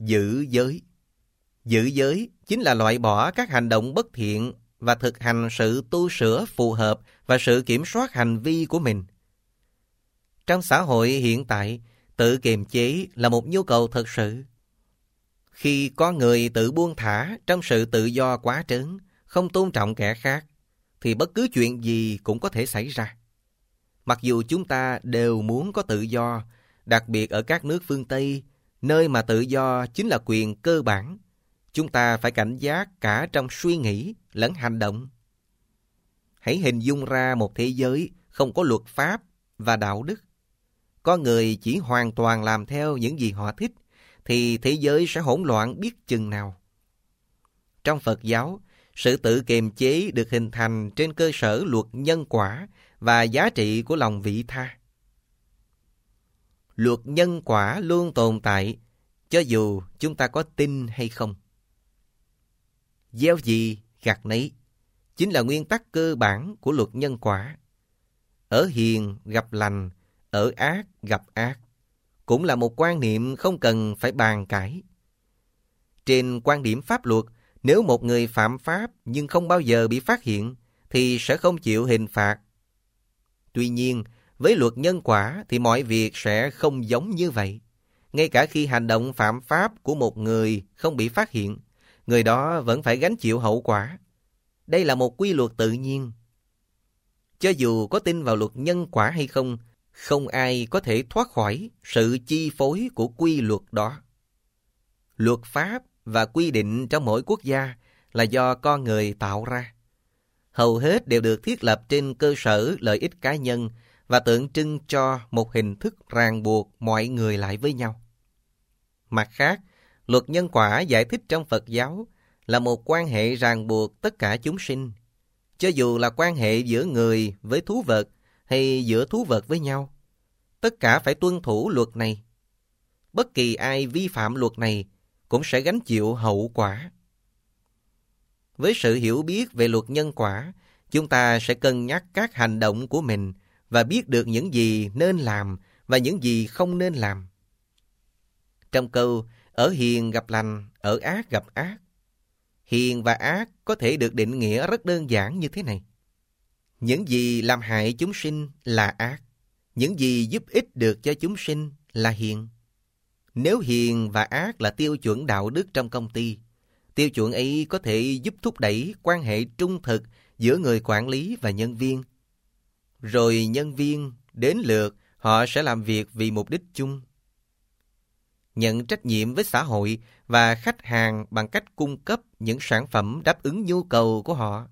giữ giới. Giữ giới chính là loại bỏ các hành động bất thiện và thực hành sự tu sửa phù hợp và sự kiểm soát hành vi của mình. Trong xã hội hiện tại, tự kiềm chế là một nhu cầu thật sự. Khi có người tự buông thả trong sự tự do quá trớn, không tôn trọng kẻ khác, thì bất cứ chuyện gì cũng có thể xảy ra. Mặc dù chúng ta đều muốn có tự do, đặc biệt ở các nước phương Tây, nơi mà tự do chính là quyền cơ bản, chúng ta phải cảnh giác cả trong suy nghĩ lẫn hành động. Hãy hình dung ra một thế giới không có luật pháp và đạo đức. Có người chỉ hoàn toàn làm theo những gì họ thích, thì thế giới sẽ hỗn loạn biết chừng nào. Trong Phật giáo, sự tự kiềm chế được hình thành trên cơ sở luật nhân quả và giá trị của lòng vị tha. Luật nhân quả luôn tồn tại, cho dù chúng ta có tin hay không. Gieo gì gặt nấy chính là nguyên tắc cơ bản của luật nhân quả. Ở hiền gặp lành, ở ác gặp ác, cũng là một quan niệm không cần phải bàn cãi. Trên quan điểm pháp luật, nếu một người phạm pháp nhưng không bao giờ bị phát hiện, thì sẽ không chịu hình phạt. Tuy nhiên, với luật nhân quả thì mọi việc sẽ không giống như vậy. Ngay cả khi hành động phạm pháp của một người không bị phát hiện, người đó vẫn phải gánh chịu hậu quả. Đây là một quy luật tự nhiên. Cho dù có tin vào luật nhân quả hay không, không ai có thể thoát khỏi sự chi phối của quy luật đó. Luật pháp và quy định trong mỗi quốc gia là do con người tạo ra. Hầu hết đều được thiết lập trên cơ sở lợi ích cá nhân và tượng trưng cho một hình thức ràng buộc mọi người lại với nhau. Mặt khác, luật nhân quả giải thích trong Phật giáo là một quan hệ ràng buộc tất cả chúng sinh. Cho dù là quan hệ giữa người với thú vật hay giữa thú vật với nhau, tất cả phải tuân thủ luật này. Bất kỳ ai vi phạm luật này cũng sẽ gánh chịu hậu quả. Với sự hiểu biết về luật nhân quả, chúng ta sẽ cân nhắc các hành động của mình và biết được những gì nên làm và những gì không nên làm. Trong câu ở hiền gặp lành, ở ác gặp ác, hiền và ác có thể được định nghĩa rất đơn giản như thế này. Những gì làm hại chúng sinh là ác, những gì giúp ích được cho chúng sinh là hiền. Nếu hiền và ác là tiêu chuẩn đạo đức trong công ty, tiêu chuẩn ấy có thể giúp thúc đẩy quan hệ trung thực giữa người quản lý và nhân viên. Rồi nhân viên đến lượt họ sẽ làm việc vì mục đích chung. Nhận trách nhiệm với xã hội và khách hàng bằng cách cung cấp những sản phẩm đáp ứng nhu cầu của họ.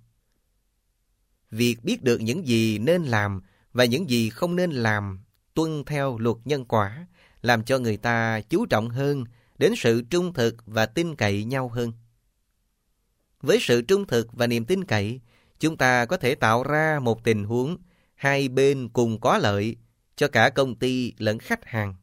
Việc biết được những gì nên làm và những gì không nên làm tuân theo luật nhân quả làm cho người ta chú trọng hơn đến sự trung thực và tin cậy nhau hơn. Với sự trung thực và niềm tin cậy, chúng ta có thể tạo ra một tình huống hai bên cùng có lợi cho cả công ty lẫn khách hàng.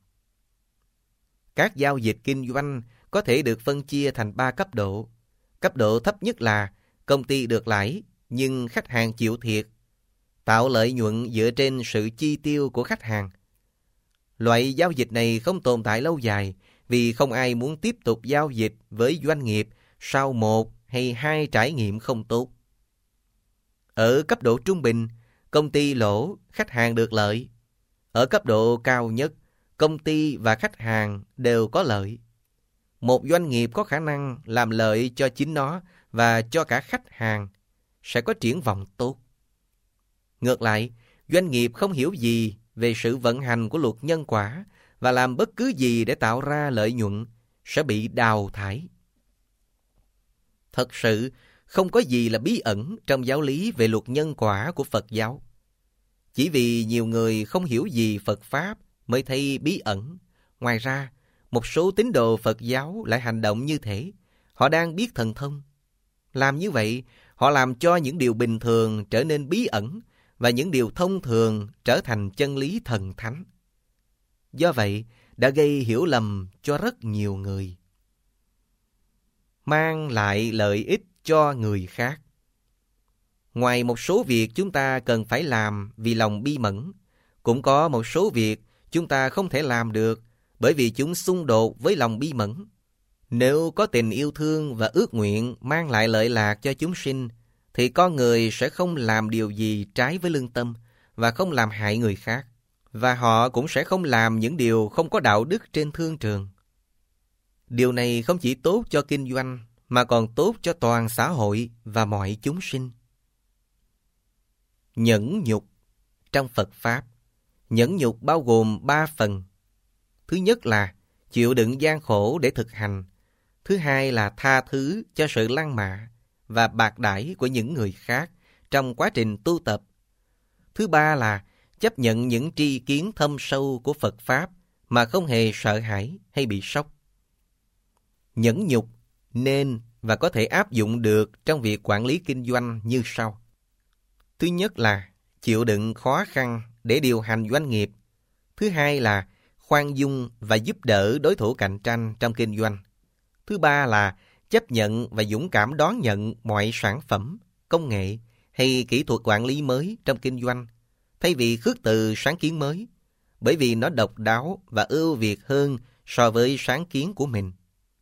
Các giao dịch kinh doanh có thể được phân chia thành 3 cấp độ. Cấp độ thấp nhất là công ty được lãi nhưng khách hàng chịu thiệt, tạo lợi nhuận dựa trên sự chi tiêu của khách hàng. Loại giao dịch này không tồn tại lâu dài vì không ai muốn tiếp tục giao dịch với doanh nghiệp sau 1 hay 2 trải nghiệm không tốt. Ở cấp độ trung bình, công ty lỗ, khách hàng được lợi. Ở cấp độ cao nhất, công ty và khách hàng đều có lợi. Một doanh nghiệp có khả năng làm lợi cho chính nó và cho cả khách hàng sẽ có triển vọng tốt. Ngược lại, doanh nghiệp không hiểu gì về sự vận hành của luật nhân quả và làm bất cứ gì để tạo ra lợi nhuận sẽ bị đào thải. Thật sự, không có gì là bí ẩn trong giáo lý về luật nhân quả của Phật giáo. Chỉ vì nhiều người không hiểu gì Phật Pháp mới thấy bí ẩn. Ngoài ra, một số tín đồ Phật giáo lại hành động như thế. Họ đang biết thần thông. Làm như vậy, họ làm cho những điều bình thường trở nên bí ẩn và những điều thông thường trở thành chân lý thần thánh. Do vậy, đã gây hiểu lầm cho rất nhiều người. Mang lại lợi ích cho người khác. Ngoài một số việc chúng ta cần phải làm vì lòng bi mẫn, cũng có một số việc chúng ta không thể làm được bởi vì chúng xung đột với lòng bi mẫn. Nếu có tình yêu thương và ước nguyện mang lại lợi lạc cho chúng sinh, thì con người sẽ không làm điều gì trái với lương tâm và không làm hại người khác. Và họ cũng sẽ không làm những điều không có đạo đức trên thương trường. Điều này không chỉ tốt cho kinh doanh, mà còn tốt cho toàn xã hội và mọi chúng sinh. Nhẫn nhục. Trong Phật Pháp, nhẫn nhục bao gồm 3 phần. Thứ nhất là chịu đựng gian khổ để thực hành. Thứ hai là tha thứ cho sự lăng mạ và bạc đãi của những người khác trong quá trình tu tập. Thứ ba là chấp nhận những tri kiến thâm sâu của Phật Pháp mà không hề sợ hãi hay bị sốc. Nhẫn nhục nên và có thể áp dụng được trong việc quản lý kinh doanh như sau. Thứ nhất là chịu đựng khó khăn để điều hành doanh nghiệp. Thứ hai là khoan dung và giúp đỡ đối thủ cạnh tranh trong kinh doanh. Thứ ba là chấp nhận và dũng cảm đón nhận mọi sản phẩm, công nghệ hay kỹ thuật quản lý mới trong kinh doanh, thay vì khước từ sáng kiến mới, bởi vì nó độc đáo và ưu việt hơn so với sáng kiến của mình.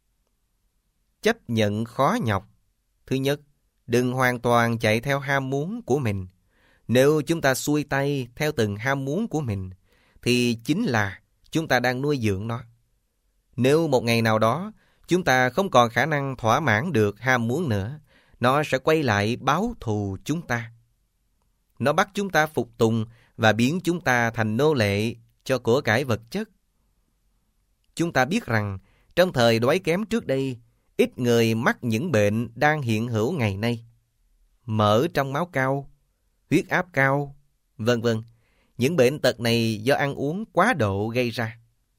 Chấp nhận khó nhọc. Thứ nhất, đừng hoàn toàn chạy theo ham muốn của mình. Nếu chúng ta xuôi tay theo từng ham muốn của mình, thì chính là chúng ta đang nuôi dưỡng nó. Nếu một ngày nào đó chúng ta không còn khả năng thỏa mãn được ham muốn nữa, nó sẽ quay lại báo thù chúng ta. Nó bắt chúng ta phục tùng và biến chúng ta thành nô lệ cho của cải vật chất. Chúng ta biết rằng trong thời đói kém trước đây, ít người mắc những bệnh đang hiện hữu ngày nay. Mỡ trong máu cao, huyết áp cao, vân vân. Những bệnh tật này do ăn uống quá độ gây ra.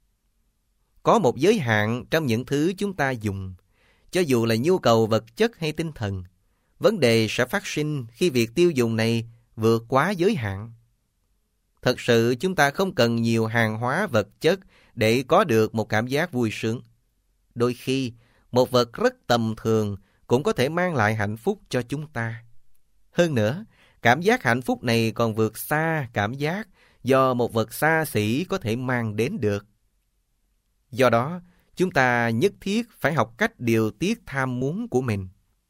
Có một giới hạn trong những thứ chúng ta dùng, cho dù là nhu cầu vật chất hay tinh thần. Vấn đề sẽ phát sinh khi việc tiêu dùng này vượt quá giới hạn. Thật sự chúng ta không cần nhiều hàng hóa vật chất để có được một cảm giác vui sướng. Đôi khi, một vật rất tầm thường cũng có thể mang lại hạnh phúc cho chúng ta. Hơn nữa, cảm giác hạnh phúc này còn vượt xa cảm giác do một vật xa xỉ có thể mang đến được. Do đó, chúng ta nhất thiết phải học cách điều tiết tham muốn của mình.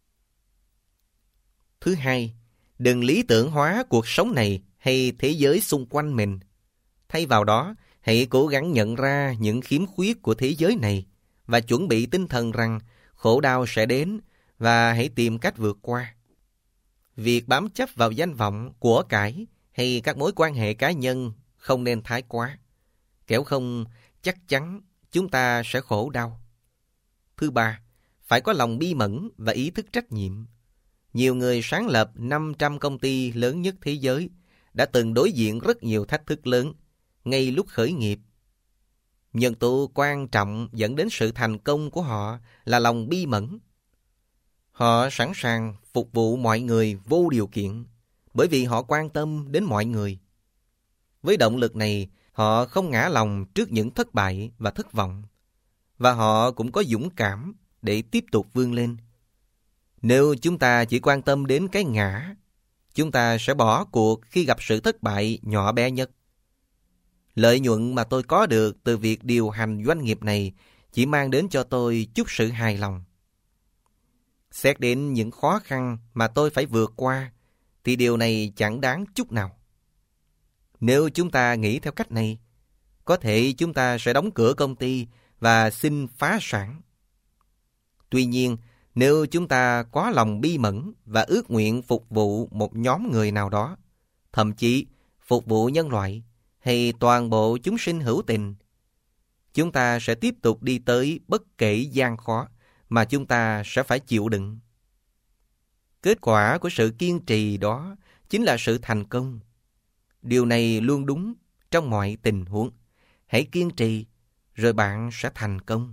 Thứ hai, đừng lý tưởng hóa cuộc sống này hay thế giới xung quanh mình. Thay vào đó, hãy cố gắng nhận ra những khiếm khuyết của thế giới này và chuẩn bị tinh thần rằng khổ đau sẽ đến và hãy tìm cách vượt qua. Việc bám chấp vào danh vọng, của cải hay các mối quan hệ cá nhân không nên thái quá. Kẻo không, chắc chắn chúng ta sẽ khổ đau. Thứ ba, phải có lòng bi mẫn và ý thức trách nhiệm. Nhiều người sáng lập 500 công ty lớn nhất thế giới đã từng đối diện rất nhiều thách thức lớn ngay lúc khởi nghiệp. Nhân tố quan trọng dẫn đến sự thành công của họ là lòng bi mẫn. Họ sẵn sàng phục vụ mọi người vô điều kiện bởi vì họ quan tâm đến mọi người. Với động lực này, họ không ngã lòng trước những thất bại và thất vọng, và họ cũng có dũng cảm để tiếp tục vươn lên. Nếu chúng ta chỉ quan tâm đến cái ngã, chúng ta sẽ bỏ cuộc khi gặp sự thất bại nhỏ bé nhất. Lợi nhuận mà tôi có được từ việc điều hành doanh nghiệp này chỉ mang đến cho tôi chút sự hài lòng. Xét đến những khó khăn mà tôi phải vượt qua, thì điều này chẳng đáng chút nào. Nếu chúng ta nghĩ theo cách này, có thể chúng ta sẽ đóng cửa công ty và xin phá sản. Tuy nhiên, nếu chúng ta có lòng bi mẫn và ước nguyện phục vụ một nhóm người nào đó, thậm chí phục vụ nhân loại hay toàn bộ chúng sinh hữu tình, chúng ta sẽ tiếp tục đi tới bất kể gian khó mà chúng ta sẽ phải chịu đựng. Kết quả của sự kiên trì đó chính là sự thành công. Điều này luôn đúng trong mọi tình huống. Hãy kiên trì, rồi bạn sẽ thành công.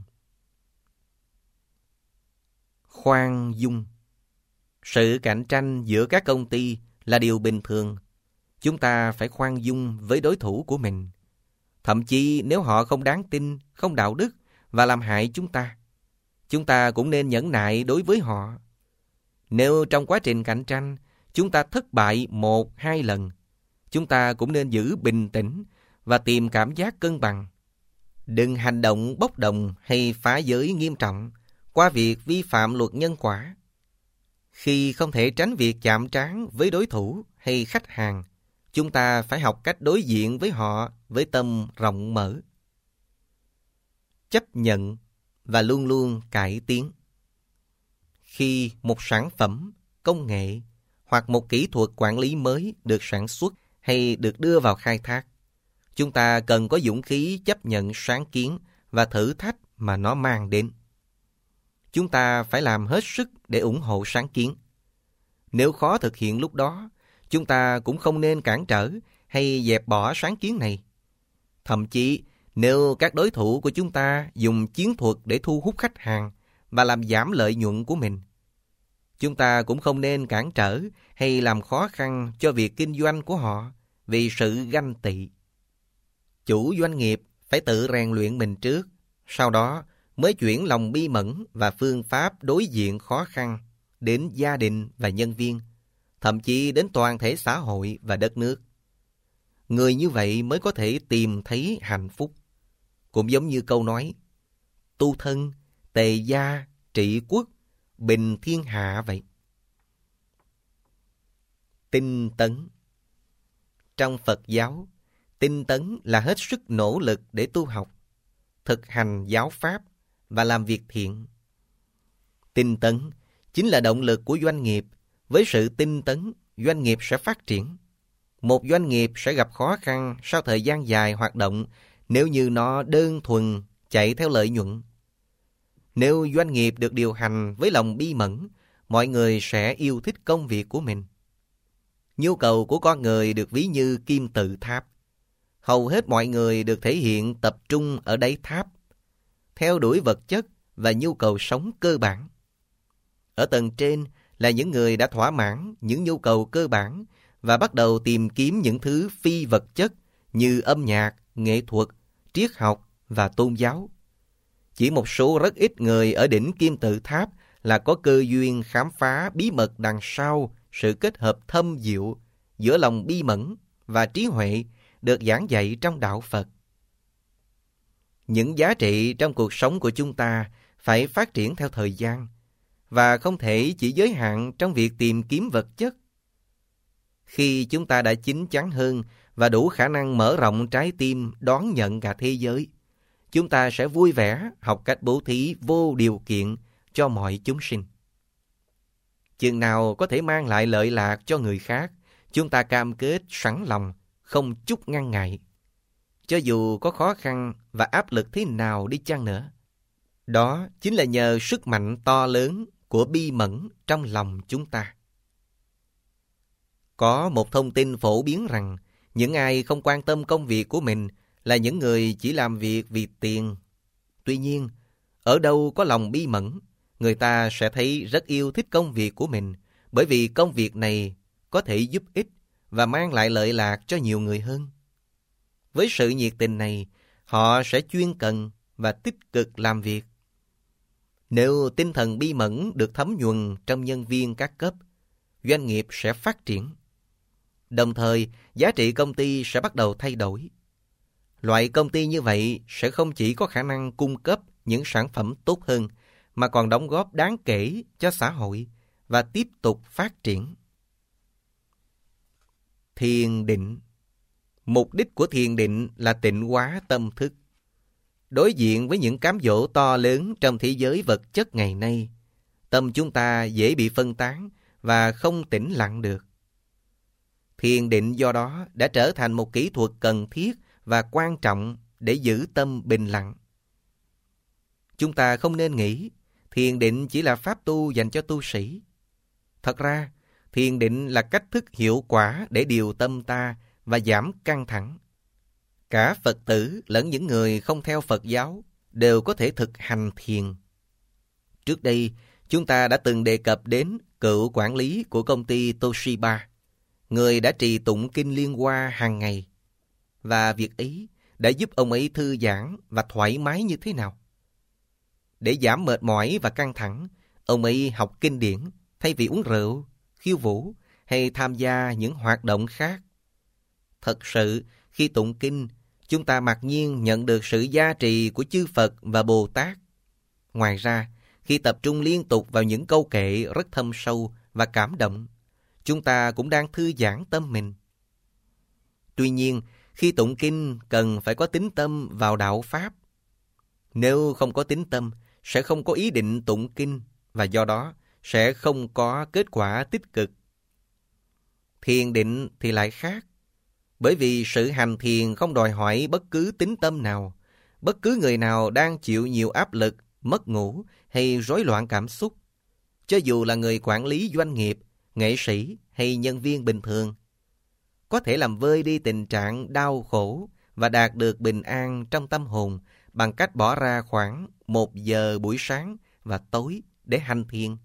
Khoan dung. Sự cạnh tranh giữa các công ty là điều bình thường. Chúng ta phải khoan dung với đối thủ của mình. Thậm chí nếu họ không đáng tin, không đạo đức và làm hại chúng ta cũng nên nhẫn nại đối với họ. Nếu trong quá trình cạnh tranh, chúng ta thất bại 1-2 lần, chúng ta cũng nên giữ bình tĩnh và tìm cảm giác cân bằng. Đừng hành động bốc đồng hay phá giới nghiêm trọng, qua việc vi phạm luật nhân quả. Khi không thể tránh việc chạm trán với đối thủ hay khách hàng, chúng ta phải học cách đối diện với họ với tâm rộng mở. Chấp nhận và luôn luôn cải tiến. Khi một sản phẩm, công nghệ hoặc một kỹ thuật quản lý mới được sản xuất hay được đưa vào khai thác, chúng ta cần có dũng khí chấp nhận sáng kiến và thử thách mà nó mang đến. Chúng ta phải làm hết sức để ủng hộ sáng kiến. Nếu khó thực hiện lúc đó, chúng ta cũng không nên cản trở hay dẹp bỏ sáng kiến này. Thậm chí, nếu các đối thủ của chúng ta dùng chiến thuật để thu hút khách hàng và làm giảm lợi nhuận của mình, chúng ta cũng không nên cản trở hay làm khó khăn cho việc kinh doanh của họ vì sự ganh tị. Chủ doanh nghiệp phải tự rèn luyện mình trước, sau đó mới chuyển lòng bi mẫn và phương pháp đối diện khó khăn đến gia đình và nhân viên, thậm chí đến toàn thể xã hội và đất nước. Người như vậy mới có thể tìm thấy hạnh phúc. Cũng giống như câu nói, tu thân, tề gia, trị quốc, bình thiên hạ vậy. Tinh tấn. Trong Phật giáo, tinh tấn là hết sức nỗ lực để tu học, thực hành giáo pháp và làm việc thiện. Tinh tấn chính là động lực của doanh nghiệp. Với sự tinh tấn, doanh nghiệp sẽ phát triển. Một doanh nghiệp sẽ gặp khó khăn sau thời gian dài hoạt động nếu như nó đơn thuần chạy theo lợi nhuận. Nếu doanh nghiệp được điều hành với lòng bi mẫn, mọi người sẽ yêu thích công việc của mình. Nhu cầu của con người được ví như kim tự tháp. Hầu hết mọi người được thể hiện tập trung ở đáy tháp, theo đuổi vật chất và nhu cầu sống cơ bản. Ở tầng trên là những người đã thỏa mãn những nhu cầu cơ bản và bắt đầu tìm kiếm những thứ phi vật chất như âm nhạc, nghệ thuật, triết học và tôn giáo. Chỉ một số rất ít người ở đỉnh kim tự tháp là có cơ duyên khám phá bí mật đằng sau sự kết hợp thâm diệu giữa lòng bi mẫn và trí huệ được giảng dạy trong đạo Phật. Những giá trị trong cuộc sống của chúng ta phải phát triển theo thời gian và không thể chỉ giới hạn trong việc tìm kiếm vật chất. Khi chúng ta đã chín chắn hơn và đủ khả năng mở rộng trái tim đón nhận cả thế giới, chúng ta sẽ vui vẻ học cách bố thí vô điều kiện cho mọi chúng sinh. Chừng nào có thể mang lại lợi lạc cho người khác, chúng ta cam kết sẵn lòng, không chút ngăn ngại, cho dù có khó khăn và áp lực thế nào đi chăng nữa. Đó chính là nhờ sức mạnh to lớn của bi mẫn trong lòng chúng ta. Có một thông tin phổ biến rằng những ai không quan tâm công việc của mình là những người chỉ làm việc vì tiền. Tuy nhiên, ở đâu có lòng bi mẫn, người ta sẽ thấy rất yêu thích công việc của mình, bởi vì công việc này có thể giúp ích và mang lại lợi lạc cho nhiều người hơn. Với sự nhiệt tình này, họ sẽ chuyên cần và tích cực làm việc. Nếu tinh thần bi mẫn được thấm nhuần trong nhân viên các cấp, doanh nghiệp sẽ phát triển. Đồng thời, giá trị công ty sẽ bắt đầu thay đổi. Loại công ty như vậy sẽ không chỉ có khả năng cung cấp những sản phẩm tốt hơn, mà còn đóng góp đáng kể cho xã hội và tiếp tục phát triển. Thiền định. Mục đích của thiền định là tịnh hóa tâm thức. Đối diện với những cám dỗ to lớn trong thế giới vật chất ngày nay, tâm chúng ta dễ bị phân tán và không tĩnh lặng được. Thiền định do đó đã trở thành một kỹ thuật cần thiết và quan trọng để giữ tâm bình lặng. Chúng ta không nên nghĩ thiền định chỉ là pháp tu dành cho tu sĩ. Thật ra, thiền định là cách thức hiệu quả để điều tâm ta và giảm căng thẳng. Cả Phật tử lẫn những người không theo Phật giáo đều có thể thực hành thiền. Trước đây, chúng ta đã từng đề cập đến cựu quản lý của công ty Toshiba, người đã trì tụng kinh Liên Hoa hàng ngày. Và việc ấy đã giúp ông ấy thư giãn và thoải mái như thế nào. Để giảm mệt mỏi và căng thẳng, ông ấy học kinh điển thay vì uống rượu, khiêu vũ hay tham gia những hoạt động khác. Thật sự, khi tụng kinh, chúng ta mặc nhiên nhận được sự gia trì của chư Phật và Bồ Tát. Ngoài ra, Khi tập trung liên tục vào những câu kệ rất thâm sâu và cảm động, chúng ta cũng đang thư giãn tâm mình. Tuy nhiên, khi tụng kinh cần phải có tín tâm vào đạo Pháp. Nếu không có tín tâm, sẽ không có ý định tụng kinh và do đó sẽ không có kết quả tích cực. Thiền định thì lại khác. Bởi vì sự hành thiền không đòi hỏi bất cứ tín tâm nào. Bất cứ người nào đang chịu nhiều áp lực, mất ngủ hay rối loạn cảm xúc, cho dù là người quản lý doanh nghiệp, nghệ sĩ hay nhân viên bình thường, có thể làm vơi đi tình trạng đau khổ và đạt được bình an trong tâm hồn bằng cách bỏ ra khoảng 1 giờ buổi sáng và tối để hành thiền.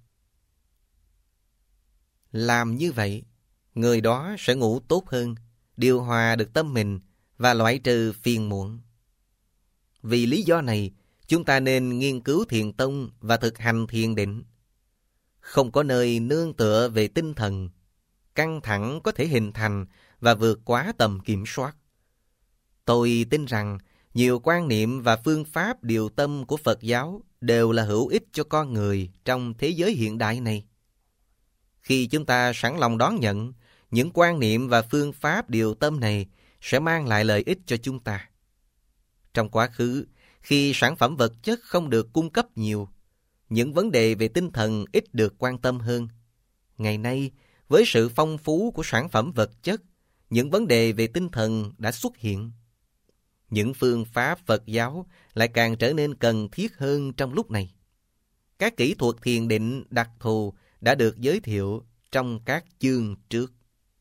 Làm như vậy, người đó sẽ ngủ tốt hơn, điều hòa được tâm mình và loại trừ phiền muộn. Vì lý do này, chúng ta nên nghiên cứu thiền tông và thực hành thiền định. Không có nơi nương tựa về tinh thần, căng thẳng có thể hình thành và vượt quá tầm kiểm soát. Tôi tin rằng nhiều quan niệm và phương pháp điều tâm của Phật giáo đều là hữu ích cho con người trong thế giới hiện đại này. Khi chúng ta sẵn lòng đón nhận, những quan niệm và phương pháp điều tâm này sẽ mang lại lợi ích cho chúng ta. Trong quá khứ, khi sản phẩm vật chất không được cung cấp nhiều, những vấn đề về tinh thần ít được quan tâm hơn. Ngày nay, với sự phong phú của sản phẩm vật chất, những vấn đề về tinh thần đã xuất hiện. Những phương pháp Phật giáo lại càng trở nên cần thiết hơn trong lúc này. Các kỹ thuật thiền định đặc thù đã được giới thiệu trong các chương trước.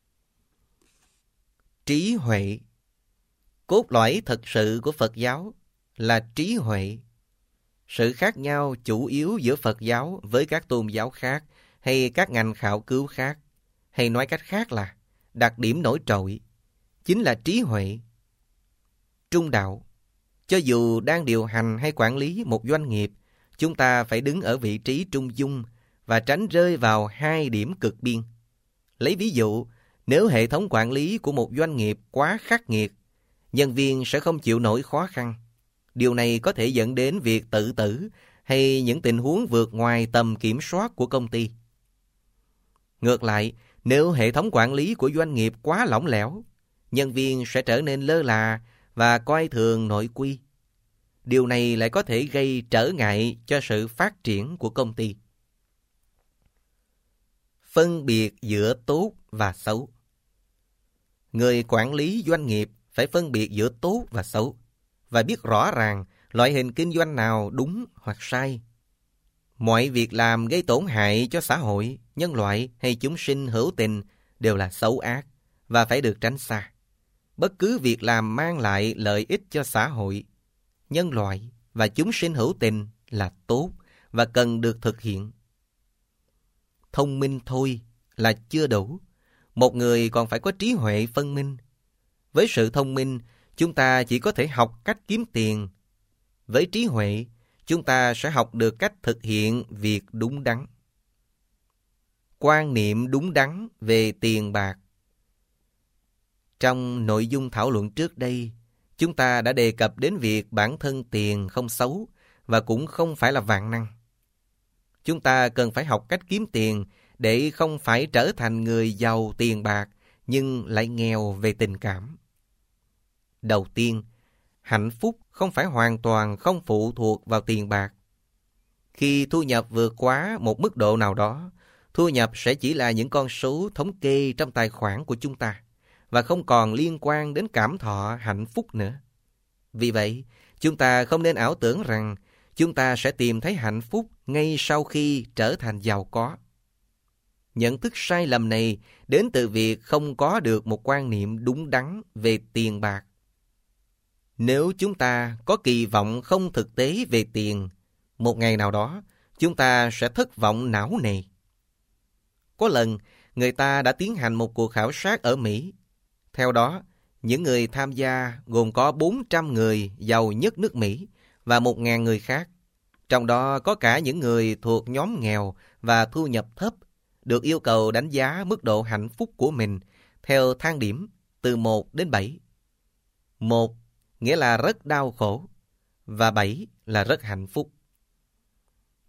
Trí huệ. Cốt lõi thật sự của Phật giáo là trí huệ. Sự khác nhau chủ yếu giữa Phật giáo với các tôn giáo khác hay các ngành khảo cứu khác, hay nói cách khác là đặc điểm nổi trội, chính là trí huệ. Trung đạo. Cho dù đang điều hành hay quản lý một doanh nghiệp, chúng ta phải đứng ở vị trí trung dung và tránh rơi vào hai điểm cực biên. Lấy ví dụ, nếu hệ thống quản lý của một doanh nghiệp quá khắc nghiệt, nhân viên sẽ không chịu nổi khó khăn. Điều này có thể dẫn đến việc tự tử hay những tình huống vượt ngoài tầm kiểm soát của công ty. Ngược lại, nếu hệ thống quản lý của doanh nghiệp quá lỏng lẻo, nhân viên sẽ trở nên lơ là và coi thường nội quy. Điều này lại có thể gây trở ngại cho sự phát triển của công ty. Phân biệt giữa tốt và xấu. Người quản lý doanh nghiệp phải phân biệt giữa tốt và xấu và biết rõ ràng loại hình kinh doanh nào đúng hoặc sai. Mọi việc làm gây tổn hại cho xã hội, nhân loại hay chúng sinh hữu tình đều là xấu ác và phải được tránh xa. Bất cứ việc làm mang lại lợi ích cho xã hội, nhân loại và chúng sinh hữu tình là tốt và cần được thực hiện. Thông minh thôi là chưa đủ. Một người còn phải có trí huệ phân minh. Với sự thông minh, chúng ta chỉ có thể học cách kiếm tiền. Với trí huệ, chúng ta sẽ học được cách thực hiện việc đúng đắn. Quan niệm đúng đắn về tiền bạc. Trong nội dung thảo luận trước đây, chúng ta đã đề cập đến việc bản thân tiền không xấu và cũng không phải là vạn năng. Chúng ta cần phải học cách kiếm tiền để không phải trở thành người giàu tiền bạc nhưng lại nghèo về tình cảm. Đầu tiên, hạnh phúc không phải hoàn toàn không phụ thuộc vào tiền bạc. Khi thu nhập vượt quá một mức độ nào đó, thu nhập sẽ chỉ là những con số thống kê trong tài khoản của chúng ta và không còn liên quan đến cảm thọ hạnh phúc nữa. Vì vậy, chúng ta không nên ảo tưởng rằng chúng ta sẽ tìm thấy hạnh phúc ngay sau khi trở thành giàu có. Nhận thức sai lầm này đến từ việc không có được một quan niệm đúng đắn về tiền bạc. Nếu chúng ta có kỳ vọng không thực tế về tiền, một ngày nào đó chúng ta sẽ thất vọng não nề. Có lần, người ta đã tiến hành một cuộc khảo sát ở Mỹ. Theo đó, những người tham gia gồm có 400 người giàu nhất nước Mỹ và 1.000 người khác. Trong đó có cả những người thuộc nhóm nghèo và thu nhập thấp, được yêu cầu đánh giá mức độ hạnh phúc của mình theo thang điểm từ 1 đến 7. 1 nghĩa là rất đau khổ và 7 là rất hạnh phúc.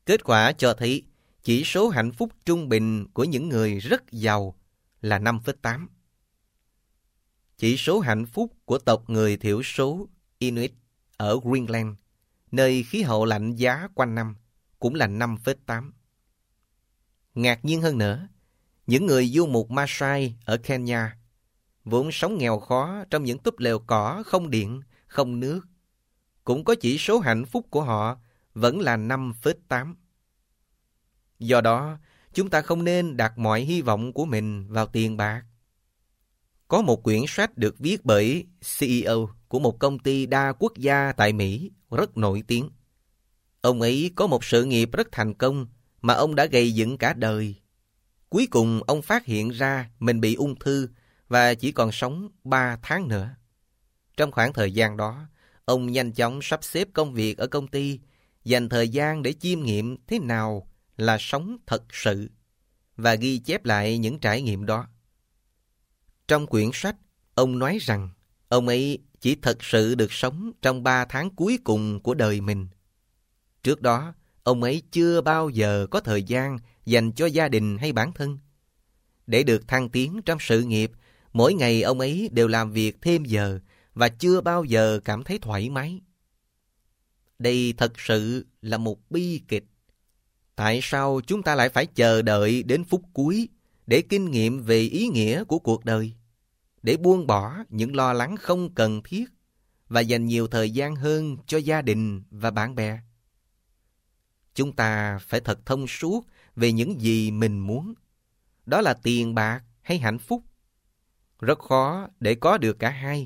Kết quả cho thấy chỉ số hạnh phúc trung bình của những người rất giàu là 5,8. Chỉ số hạnh phúc của tộc người thiểu số Inuit ở Greenland, nơi khí hậu lạnh giá quanh năm, cũng là 5,8. Ngạc nhiên hơn nữa, những người du mục Maasai ở Kenya vốn sống nghèo khó trong những túp lều cỏ không điện, không nước, cũng có chỉ số hạnh phúc của họ vẫn là 5,8. Do đó, chúng ta không nên đặt mọi hy vọng của mình vào tiền bạc. Có một quyển sách được viết bởi CEO của một công ty đa quốc gia tại Mỹ rất nổi tiếng. Ông ấy có một sự nghiệp rất thành công mà ông đã gầy dựng cả đời. Cuối cùng ông phát hiện ra mình bị ung thư và chỉ còn sống 3 tháng nữa. Trong khoảng thời gian đó, ông nhanh chóng sắp xếp công việc ở công ty, dành thời gian để chiêm nghiệm thế nào là sống thật sự và ghi chép lại những trải nghiệm đó. Trong quyển sách, ông nói rằng ông ấy chỉ thật sự được sống trong 3 tháng cuối cùng của đời mình. Trước đó, ông ấy chưa bao giờ có thời gian dành cho gia đình hay bản thân. Để được thăng tiến trong sự nghiệp, mỗi ngày ông ấy đều làm việc thêm giờ và chưa bao giờ cảm thấy thoải mái. Đây thật sự là một bi kịch. Tại sao chúng ta lại phải chờ đợi đến phút cuối để kinh nghiệm về ý nghĩa của cuộc đời, để buông bỏ những lo lắng không cần thiết và dành nhiều thời gian hơn cho gia đình và bạn bè? Chúng ta phải thật thông suốt về những gì mình muốn. Đó là tiền bạc hay hạnh phúc. Rất khó để có được cả hai.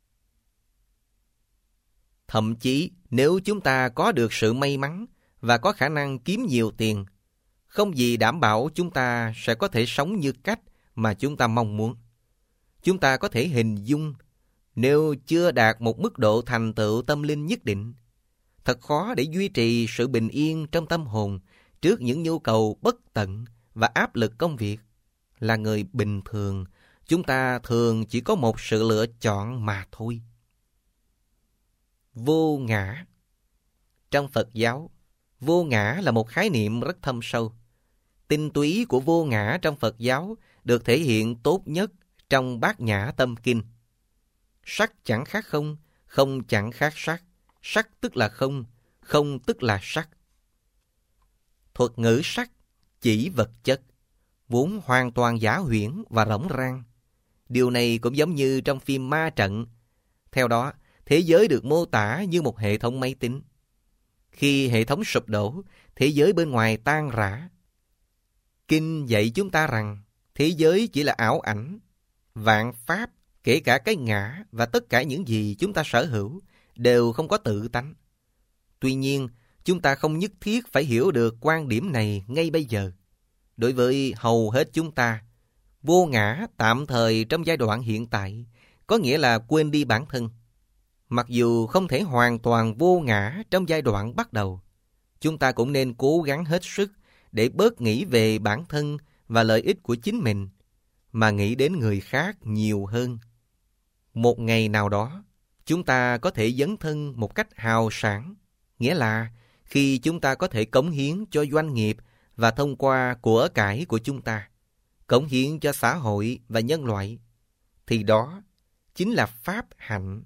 Thậm chí nếu chúng ta có được sự may mắn và có khả năng kiếm nhiều tiền, không gì đảm bảo chúng ta sẽ có thể sống như cách mà chúng ta mong muốn. Chúng ta có thể hình dung, nếu chưa đạt một mức độ thành tựu tâm linh nhất định, thật khó để duy trì sự bình yên trong tâm hồn trước những nhu cầu bất tận và áp lực công việc. Là người bình thường, chúng ta thường chỉ có một sự lựa chọn mà thôi. Vô ngã. Trong Phật giáo, vô ngã là một khái niệm rất thâm sâu. Tinh túy của vô ngã trong Phật giáo được thể hiện tốt nhất trong Bát Nhã Tâm Kinh. Sắc chẳng khác không, không chẳng khác sắc, sắc tức là không, không tức là sắc. Thuật ngữ sắc chỉ vật chất, vốn hoàn toàn giả huyễn và rỗng rang. Điều này cũng giống như trong phim Ma Trận. Theo đó, thế giới được mô tả như một hệ thống máy tính. Khi hệ thống sụp đổ, thế giới bên ngoài tan rã. Kinh dạy chúng ta rằng thế giới chỉ là ảo ảnh. Vạn pháp, kể cả cái ngã và tất cả những gì chúng ta sở hữu, đều không có tự tánh. Tuy nhiên, chúng ta không nhất thiết phải hiểu được quan điểm này ngay bây giờ. Đối với hầu hết chúng ta, vô ngã tạm thời trong giai đoạn hiện tại có nghĩa là quên đi bản thân. Mặc dù không thể hoàn toàn vô ngã trong giai đoạn bắt đầu, chúng ta cũng nên cố gắng hết sức để bớt nghĩ về bản thân và lợi ích của chính mình, mà nghĩ đến người khác nhiều hơn. Một ngày nào đó, chúng ta có thể dấn thân một cách hào sảng, nghĩa là khi chúng ta có thể cống hiến cho doanh nghiệp và thông qua của cải của chúng ta, cống hiến cho xã hội và nhân loại, thì đó chính là pháp hạnh.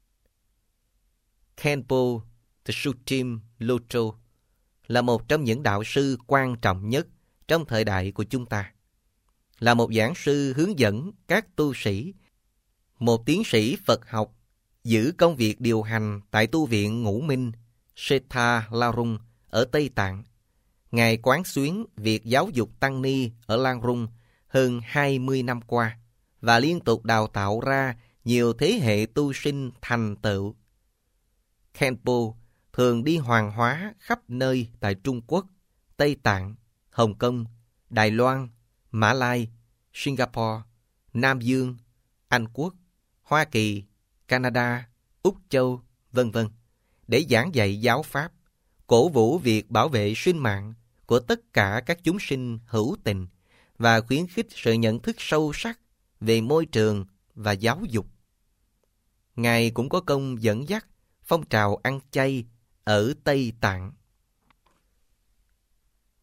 Khenpo Tsutim Loto là một trong những đạo sư quan trọng nhất trong thời đại của chúng ta. Là một giảng sư hướng dẫn các tu sĩ, một tiến sĩ Phật học, giữ công việc điều hành tại tu viện Ngũ Minh, Setha Larung ở Tây Tạng. Ngài quán xuyến việc giáo dục tăng ni ở Lang hơn 20 năm qua và liên tục đào tạo ra nhiều thế hệ tu sinh thành tựu. Khenpo thường đi hoàng hóa khắp nơi tại Trung Quốc, Tây Tạng, Hồng Kông, Đài Loan, Mã Lai, Singapore, Nam Dương, Anh Quốc, Hoa Kỳ, Canada, Úc Châu, v.v. để giảng dạy giáo pháp, cổ vũ việc bảo vệ sinh mạng của tất cả các chúng sinh hữu tình và khuyến khích sự nhận thức sâu sắc về môi trường và giáo dục. Ngài cũng có công dẫn dắt phong trào ăn chay ở Tây Tạng.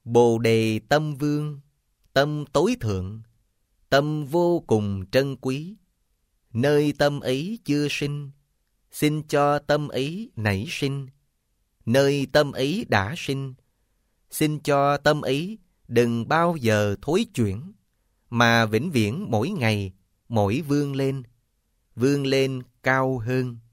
Bồ đề tâm vương, tâm tối thượng, tâm vô cùng trân quý. Nơi tâm ấy chưa sinh, xin cho tâm ấy nảy sinh. Nơi tâm ấy đã sinh, xin cho tâm ấy đừng bao giờ thối chuyển, mà vĩnh viễn mỗi ngày, mỗi vươn lên cao hơn.